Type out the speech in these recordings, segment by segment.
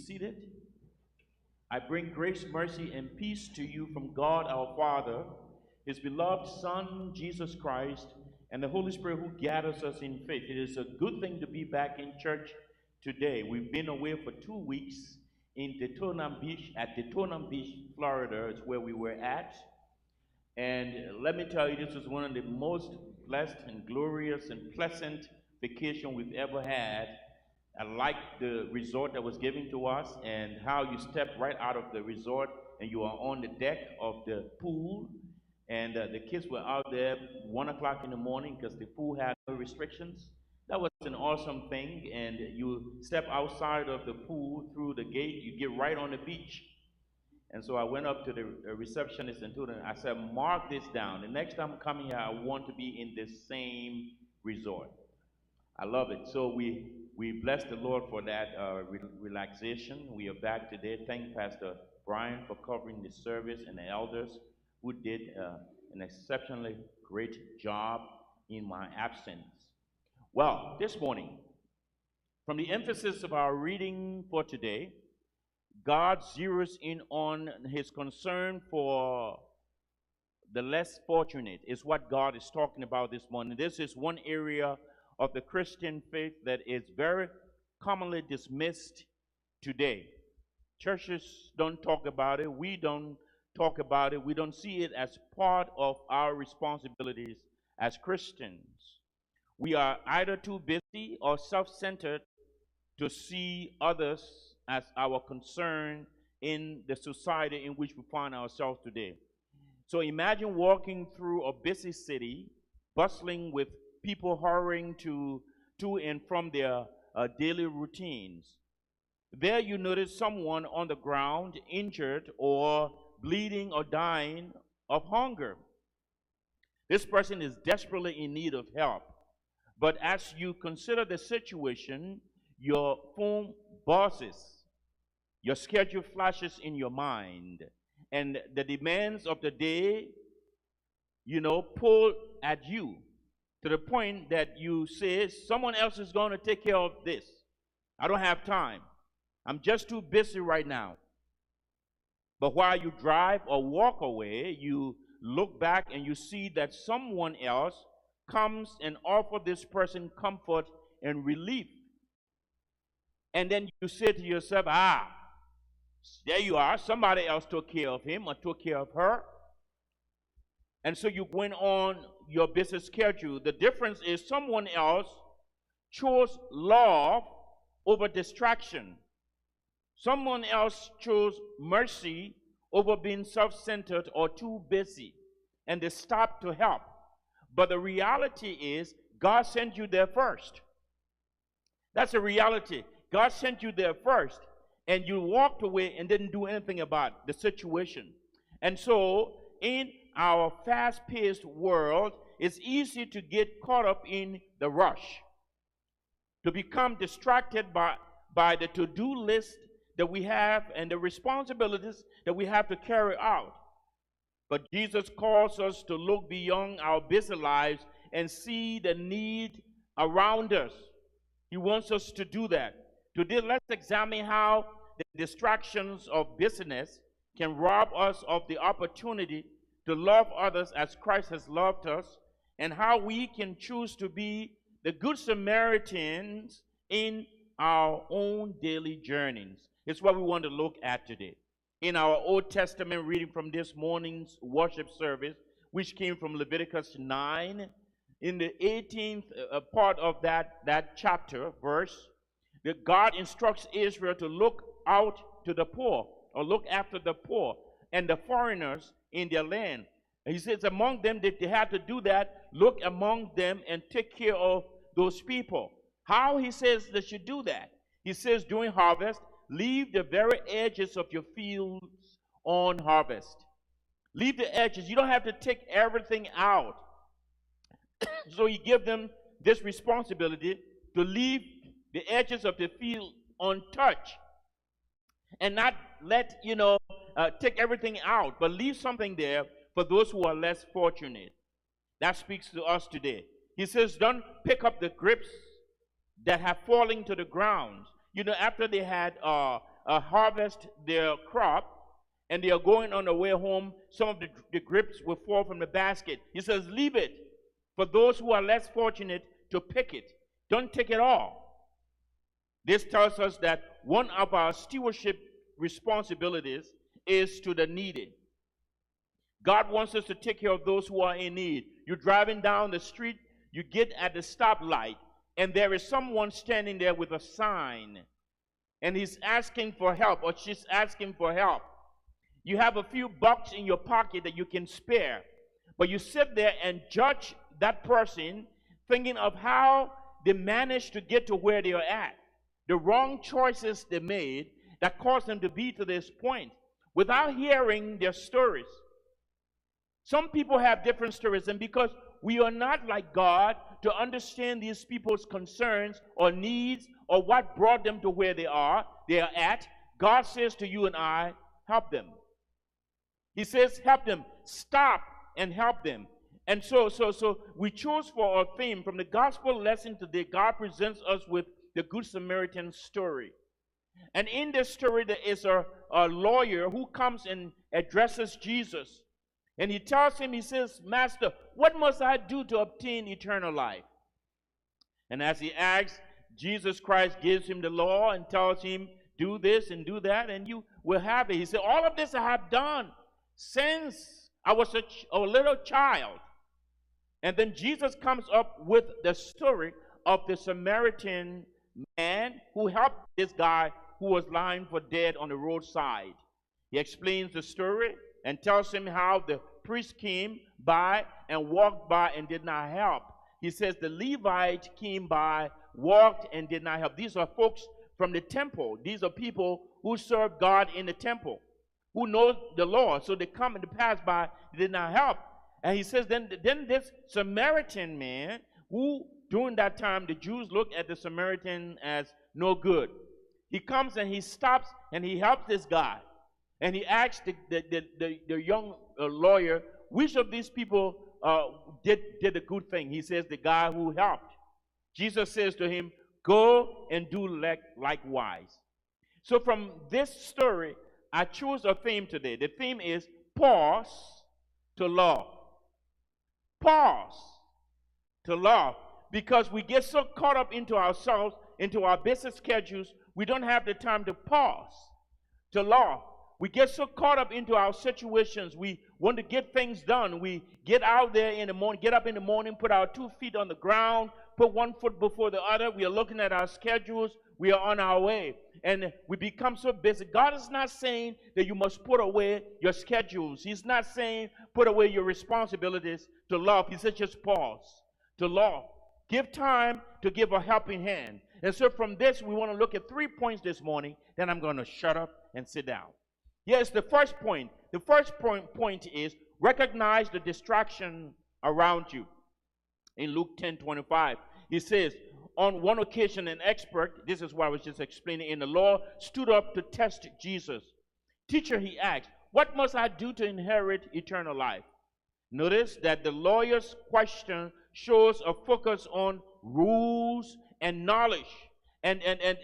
seated. I bring grace, mercy, and peace to you from God our Father, His beloved Son, Jesus Christ, and the Holy Spirit who gathers us in faith. It is a good thing to be back in church today. We've been away for 2 weeks in Daytona Beach, Florida. It's where we were at. And let me tell you, this was one of the most blessed and glorious and pleasant vacation we've ever had. I liked the resort that was given to us and how you step right out of the resort and you are on the deck of the pool. And the kids were out there 1 o'clock in the morning because the pool had no restrictions. That was an awesome thing. And you step outside of the pool through the gate, you get right on the beach. And so I went up to the receptionist and told her, I said, mark this down. The next time I'm coming here, I want to be in this same resort. I love it. So we bless the Lord for that relaxation. We are back today. Thank Pastor Brian for covering the service and the elders who did an exceptionally great job in my absence. Well, this morning, from the emphasis of our reading for today, God zeroes in on his concern for the less fortunate is what God is talking about this morning. This is one area of the Christian faith that is very commonly dismissed today. Churches don't talk about it. We don't talk about it. We don't see it as part of our responsibilities as Christians. We are either too busy or self-centered to see others as our concern in the society in which we find ourselves today. So imagine walking through a busy city, bustling with people hurrying to and from their daily routines. There you notice someone on the ground, injured or bleeding or dying of hunger. This person is desperately in need of help. But as you consider the situation, your phone buzzes. Your schedule flashes in your mind, and the demands of the day, pull at you to the point that you say, someone else is going to take care of this. I don't have time. I'm just too busy right now. But while you drive or walk away, you look back and you see that someone else comes and offers this person comfort and relief. And then you say to yourself, there you are. Somebody else took care of him or took care of her. And so you went on your busy schedule. The difference is someone else chose love over distraction. Someone else chose mercy over being self-centered or too busy. And they stopped to help. But the reality is God sent you there first. That's a reality. God sent you there first. And you walked away and didn't do anything about the situation. And so, in our fast-paced world, it's easy to get caught up in the rush, to become distracted by the to-do list that we have and the responsibilities that we have to carry out. But Jesus calls us to look beyond our busy lives and see the need around us. He wants us to do that. Today, let's examine how the distractions of busyness can rob us of the opportunity to love others as Christ has loved us, and how we can choose to be the good Samaritans in our own daily journeys. It's what we want to look at today. In our Old Testament reading from this morning's worship service, which came from Leviticus 9, in the 18th part of that chapter, verse, that God instructs Israel to look out to the poor, or look after the poor and the foreigners in their land. And he says among them that they had to do that, look among them and take care of those people. How he says they should do that? He says during harvest, leave the very edges of your fields on harvest. Leave the edges. You don't have to take everything out. So he gives them this responsibility to leave the edges of the field untouched. And not let, take everything out, but leave something there for those who are less fortunate. That speaks to us today. He says, don't pick up the grapes that have fallen to the ground. After they had harvest their crop, and they are going on their way home. Some of the grapes will fall from the basket. He says, leave it for those who are less fortunate to pick it. Don't take it all. This tells us that one of our stewardship responsibilities is to the needy. God wants us to take care of those who are in need. You're driving down the street, you get at the stoplight, and there is someone standing there with a sign, and he's asking for help, or she's asking for help. You have a few bucks in your pocket that you can spare, but you sit there and judge that person thinking of how they managed to get to where they are at, the wrong choices they made that caused them to be to this point, without hearing their stories. Some people have different stories, and because we are not like God to understand these people's concerns or needs or what brought them to where they are at, God says to you and I, help them. He says, help them. Stop and help them. And so we chose for our theme from the gospel lesson today. God presents us with the Good Samaritan story. And in this story, there is a lawyer who comes and addresses Jesus. And he tells him, he says, Master, what must I do to obtain eternal life? And as he asks, Jesus Christ gives him the law and tells him, do this and do that, and you will have it. He said, all of this I have done since I was a little child. And then Jesus comes up with the story of the Samaritan man who helped this guy who was lying for dead on the roadside. He explains the story and tells him how the priest came by and walked by and did not help. He says the Levite came by, walked, and did not help. These are folks from the temple. These are people who serve God in the temple, who know the law. So they come and they pass by, did not help. And he says then this Samaritan man, who during that time the Jews looked at the Samaritan as no good. He comes and he stops and he helps this guy. And he asks the young lawyer, which of these people did a good thing? He says, the guy who helped. Jesus says to him, go and do likewise. So from this story, I chose a theme today. The theme is pause to love. Pause to love. Because we get so caught up into ourselves, into our business schedules, we don't have the time to pause to love. We get so caught up into our situations. We want to get things done. We get out there in the morning, get up in the morning, put our 2 feet on the ground, put 1 foot before the other. We are looking at our schedules. We are on our way. And we become so busy. God is not saying that you must put away your schedules. He's not saying put away your responsibilities to love. He says just pause to love. Give time to give a helping hand. And so from this, we want to look at 3 points this morning. Then I'm going to shut up and sit down. Yes, the first point. The first point is recognize the distraction around you. In Luke 10:25, he says, on one occasion, an expert, this is what I was just explaining in the law, stood up to test Jesus. Teacher, he asked, what must I do to inherit eternal life? Notice that the lawyer's question shows a focus on rules and knowledge. And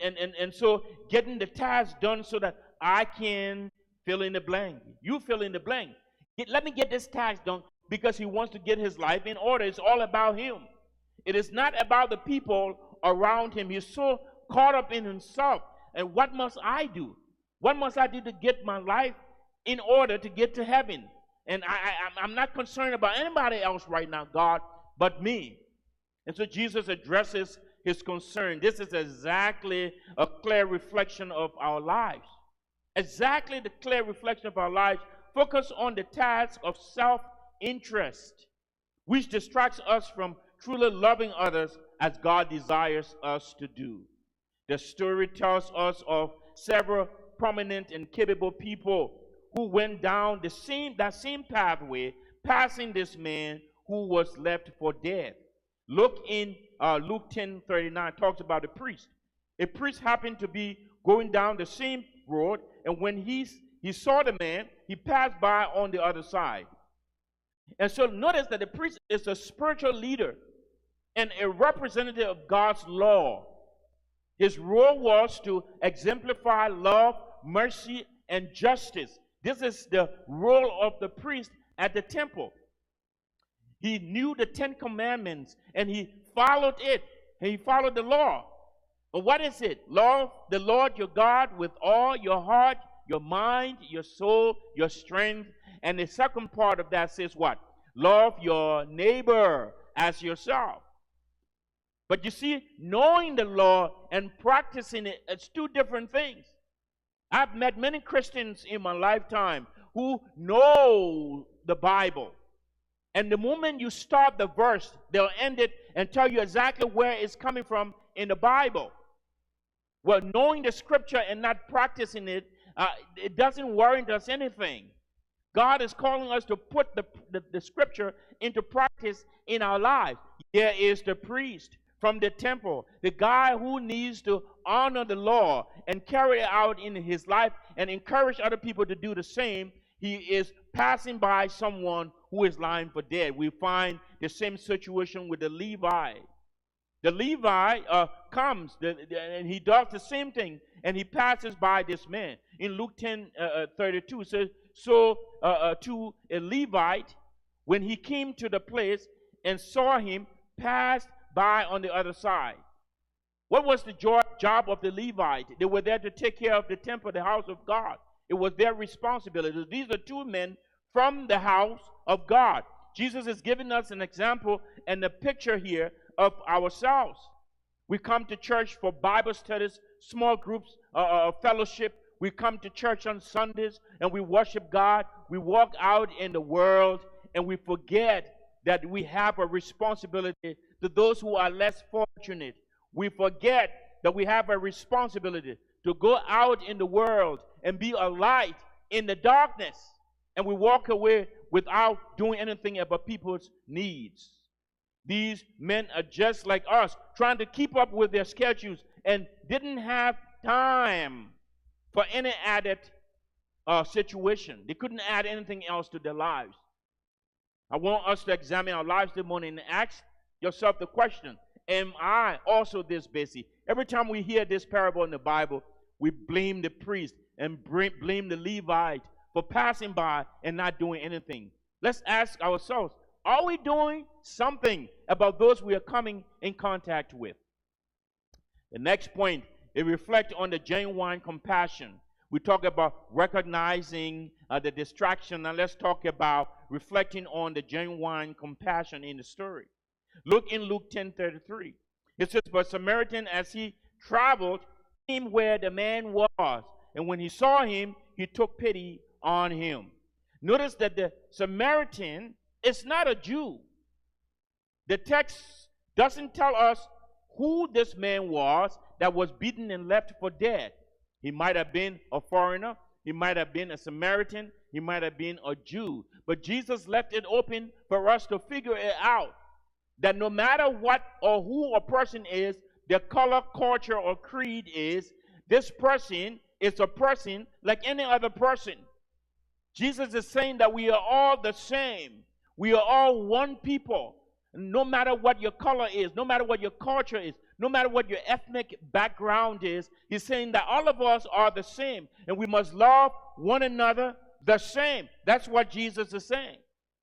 so getting the task done so that I can fill in the blank. You fill in the blank. Let me get this task done because he wants to get his life in order. It's all about him. It is not about the people around him. He's so caught up in himself. And what must I do? What must I do to get my life in order to get to heaven? And I'm not concerned about anybody else right now, God, but me. And so Jesus addresses his concern. This is exactly a clear reflection of our lives. Exactly the clear reflection of our lives. Focus on the task of self-interest, which distracts us from truly loving others as God desires us to do. The story tells us of several prominent and capable people who went down that same pathway, passing this man who was left for dead. Look in Luke 10:39, talks about the priest. A priest happened to be going down the same road, and when he saw the man, he passed by on the other side. And so notice that the priest is a spiritual leader and a representative of God's law. His role was to exemplify love mercy and justice. This is the role of the priest at the temple. He knew the 10 Commandments and he followed it. And he followed the law. But what is it? Love the Lord your God with all your heart, your mind, your soul, your strength. And the second part of that says what? Love your neighbor as yourself. But you see, knowing the law and practicing it, it's two different things. I've met many Christians in my lifetime who know the Bible. And the moment you start the verse, they'll end it and tell you exactly where it's coming from in the Bible. Well, knowing the scripture and not practicing it, it doesn't warrant us anything. God is calling us to put the scripture into practice in our lives. There is the priest from the temple, the guy who needs to honor the law and carry it out in his life and encourage other people to do the same. He is passing by someone who is lying for dead. We find the same situation with the Levi. The Levi comes and he does the same thing, and he passes by this man. In Luke 10:32, it says, so to a Levite, when he came to the place and saw him, passed by on the other side. What was the job of the Levite? They were there to take care of the temple, the house of God. It was their responsibility. These are two men from the house of God. Jesus is giving us an example and a picture here of ourselves. We come to church for Bible studies, small groups, fellowship. We come to church on Sundays and we worship God. We walk out in the world and we forget that we have a responsibility to those who are less fortunate. We forget that we have a responsibility to go out in the world and be a light in the darkness. And we walk away without doing anything about people's needs. These men are just like us, trying to keep up with their schedules and didn't have time for any added situation. They couldn't add anything else to their lives. I want us to examine our lives this morning and ask yourself the question, am I also this busy? Every time we hear this parable in the Bible, we blame the priest and blame the Levite for passing by and not doing anything. Let's ask ourselves, are we doing something about those we are coming in contact with? The next point, it reflects on the genuine compassion. We talk about recognizing the distraction. Now let's talk about reflecting on the genuine compassion in the story. Look in Luke 10:33. It says, but Samaritan, as he traveled, came where the man was. And when he saw him, he took pity on him. Notice that the Samaritan is not a Jew. The text doesn't tell us who this man was that was beaten and left for dead. He might have been a foreigner. He might have been a Samaritan. He might have been a Jew. But Jesus left it open for us to figure it out. That no matter what or who a person is, their color, culture, or creed is, this person is a person like any other person. Jesus is saying that we are all the same. We are all one people. No matter what your color is, no matter what your culture is, no matter what your ethnic background is, he's saying that all of us are the same. And we must love one another the same. That's what Jesus is saying.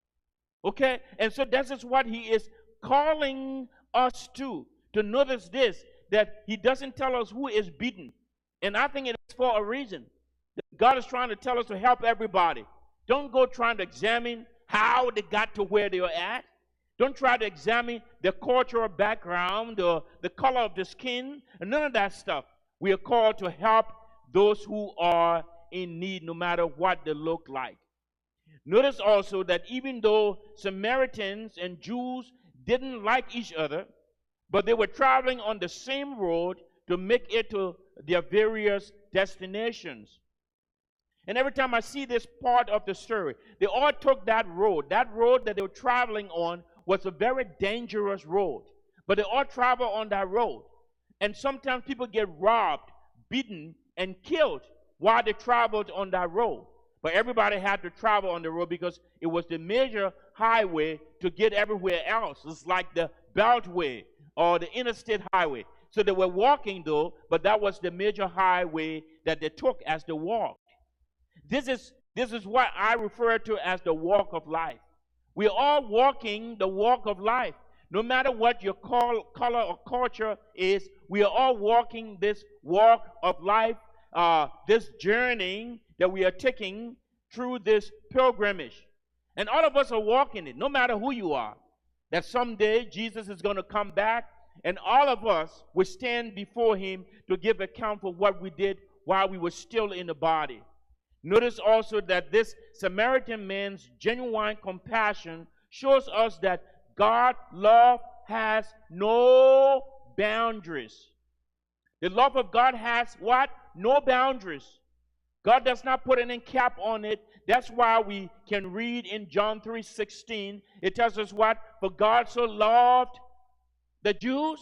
Okay? And so this is what he is calling us to notice this, that he doesn't tell us who is beaten. And I think it is for a reason. God is trying to tell us to help everybody. Don't go trying to examine how they got to where they are at. Don't try to examine their cultural background or the color of the skin, and none of that stuff. We are called to help those who are in need, no matter what they look like. Notice also that even though Samaritans and Jews didn't like each other, but they were traveling on the same road to make it to their various destinations. And every time I see this part of the story, they all took that road. That road that they were traveling on was a very dangerous road. But they all travel on that road. And sometimes people get robbed, beaten, and killed while they traveled on that road. But everybody had to travel on the road because it was the major highway to get everywhere else. It's like the Beltway or the Interstate Highway. So they were walking though, but that was the major highway that they took as they walked. This is what I refer to as the walk of life. We're all walking the walk of life. No matter what your color or culture is, we are all walking this walk of life, this journey that we are taking through this pilgrimage. And all of us are walking it, no matter who you are. That someday Jesus is going to come back, and all of us will stand before him to give account for what we did while we were still in the body. Notice also that this Samaritan man's genuine compassion shows us that God's love has no boundaries. The love of God has what? No boundaries. God does not put an end cap on it. That's why we can read in John 3:16. It tells us what? For God so loved the Jews?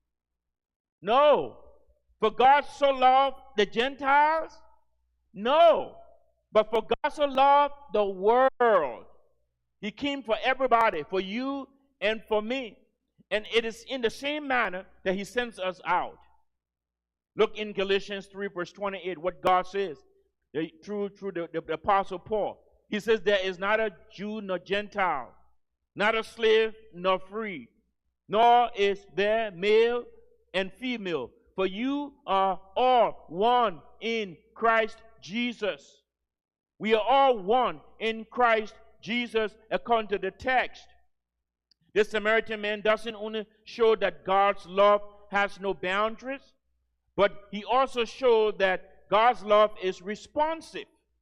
No. For God so loved the Gentiles? No. But for God so loved the world. He came for everybody, for you and for me. And it is in the same manner that he sends us out. Look in Galatians 3 verse 28, what God says through the Apostle Paul. He says, there is not a Jew nor Gentile, not a slave nor free, nor is there male and female, for you are all one in Christ Jesus. We are all one in Christ Jesus according to the text. This Samaritan man doesn't only show that God's love has no boundaries, but he also showed that God's love is responsive.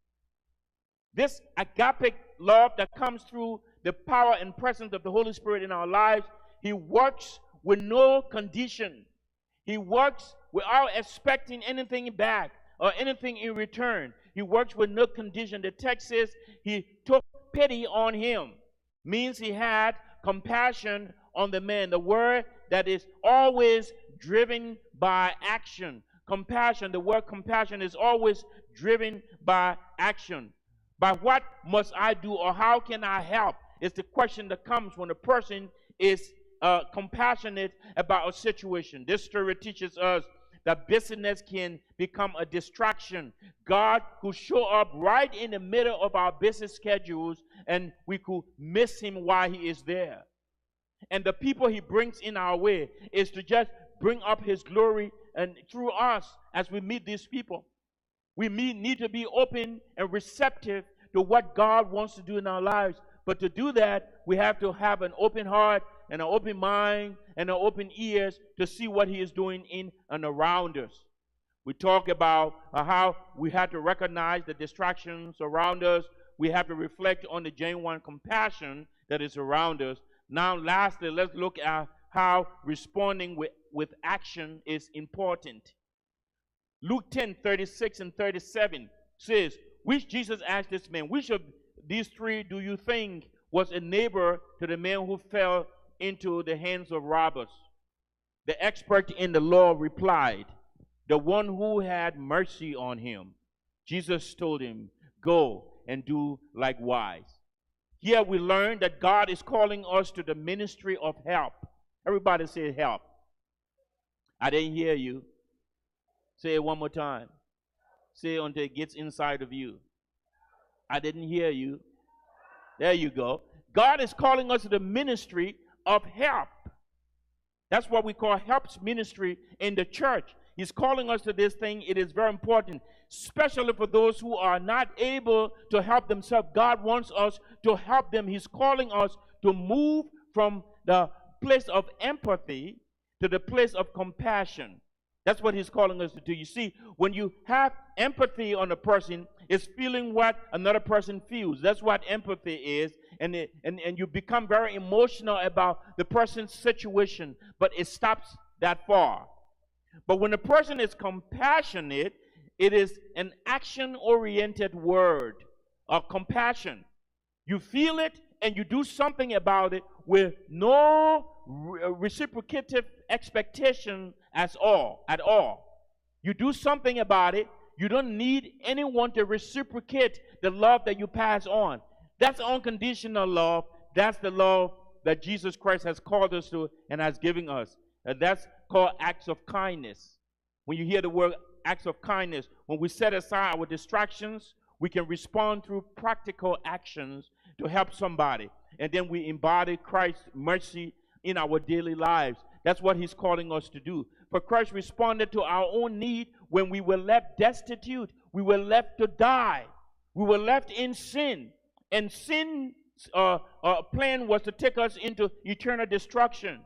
This agape love that comes through the power and presence of the Holy Spirit in our lives, he works with no condition. He works without expecting anything back or anything in return. He works with no condition. The text says he took pity on him. Means he had compassion on the man. The word that is always driven by action. Compassion, the word compassion is always driven by action. By what must I do or how can I help? It's the question that comes when a person is compassionate about a situation. This story teaches us that busyness can become a distraction. God could show up right in the middle of our busy schedules and we could miss him while he is there. And the people he brings in our way is to just bring up his glory and through us as we meet these people. We need to be open and receptive to what God wants to do in our lives. But to do that, we have to have an open heart and an open mind and an open ears to see what he is doing in and around us. We talk about how we have to recognize the distractions around us. We have to reflect on the genuine compassion that is around us. Now, lastly, let's look at how responding with action is important. Luke 10:36 and 37 says, which Jesus asked this man, which of these three do you think was a neighbor to the man who fell into the hands of robbers? The expert in the law replied, the one who had mercy on him. Jesus told him, go and do likewise. Here we learn that God is calling us to the ministry of help. Everybody say help. I didn't hear you. Say it one more time. Say it until it gets inside of you. I didn't hear you. There you go. God is calling us to the ministry of help. That's what we call helps ministry in the church. He's calling us to this thing. It is very important, especially for those who are not able to help themselves. God wants us to help them. He's calling us to move from the place of empathy to the place of compassion. That's what he's calling us to do. You see, when you have empathy on a person, it's feeling what another person feels. That's what empathy is. And you become very emotional about the person's situation, but it stops that far. But when a person is compassionate, it is an action-oriented word of compassion. You feel it and you do something about it with no reciprocative expectation at all. You do something about it. You don't need anyone to reciprocate the love that you pass on. That's unconditional love. That's the love that Jesus Christ has called us to and has given us. That's called acts of kindness. When you hear the word acts of kindness, when we set aside our distractions, we can respond through practical actions to help somebody. And then we embody Christ's mercy in our daily lives. That's what he's calling us to do. For Christ responded to our own need when we were left destitute. We were left to die. We were left in sin. And sin's plan was to take us into eternal destruction.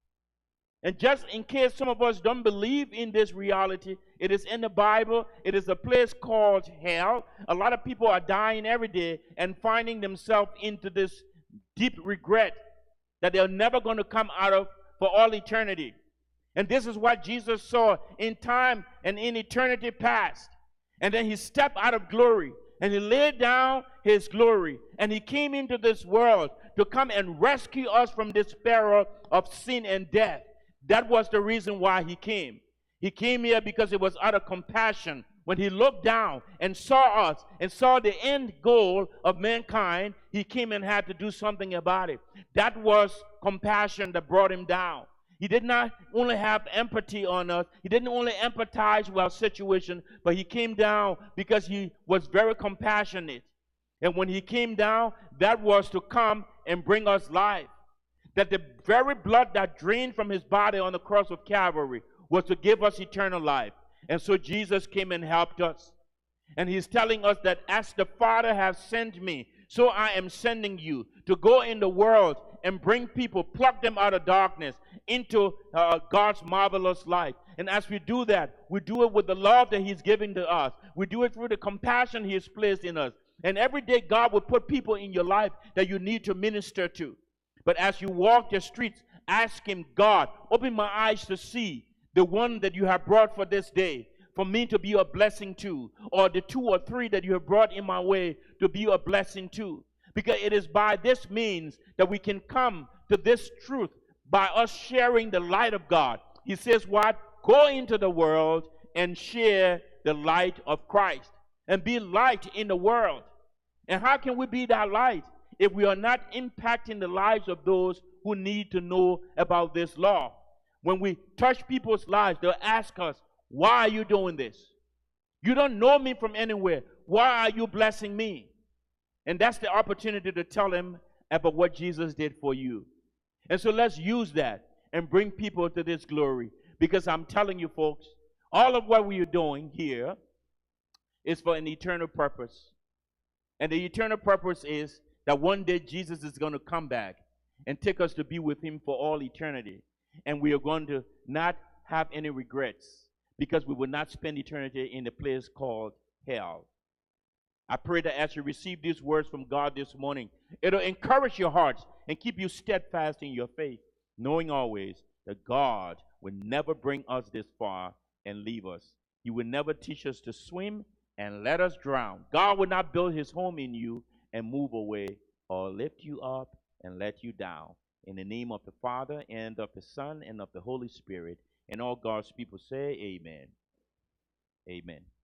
And just in case some of us don't believe in this reality, it is in the Bible. It is a place called hell. A lot of people are dying every day and finding themselves into this deep regret that they're never going to come out of for all eternity. And this is what Jesus saw in time and in eternity past. And then he stepped out of glory and he laid down his glory and he came into this world to come and rescue us from this peril of sin and death. That was the reason why he came. He came here because it was out of compassion. When he looked down and saw us and saw the end goal of mankind, he came and had to do something about it. That was compassion that brought him down. He did not only have empathy on us, he didn't only empathize with our situation, but he came down because he was very compassionate. And when he came down, that was to come and bring us life. That the very blood that drained from his body on the cross of Calvary was to give us eternal life. And so Jesus came and helped us. And he's telling us that as the Father has sent me, so I am sending you to go in the world and bring people, pluck them out of darkness into God's marvelous light. And as we do that, we do it with the love that he's giving to us. We do it through the compassion he has placed in us. And every day God will put people in your life that you need to minister to. But as you walk the streets, ask him, God, open my eyes to see the one that you have brought for this day, for me to be a blessing to, or the 2 or 3 that you have brought in my way to be a blessing to. Because it is by this means that we can come to this truth, by us sharing the light of God. He says what? Go into the world and share the light of Christ. And be light in the world. And how can we be that light if we are not impacting the lives of those who need to know about this law? When we touch people's lives, they'll ask us, why are you doing this? You don't know me from anywhere. Why are you blessing me? And that's the opportunity to tell them about what Jesus did for you. And so let's use that and bring people to this glory. Because I'm telling you, folks, all of what we are doing here is for an eternal purpose. And the eternal purpose is that one day Jesus is going to come back and take us to be with him for all eternity. And we are going to not have any regrets because we will not spend eternity in a place called hell. I pray that as you receive these words from God this morning, it'll encourage your hearts and keep you steadfast in your faith, knowing always that God will never bring us this far and leave us. He will never teach us to swim and let us drown. God will not build his home in you and move away or lift you up and let you down. In the name of the Father, and of the Son, and of the Holy Spirit, and all God's people say amen. Amen.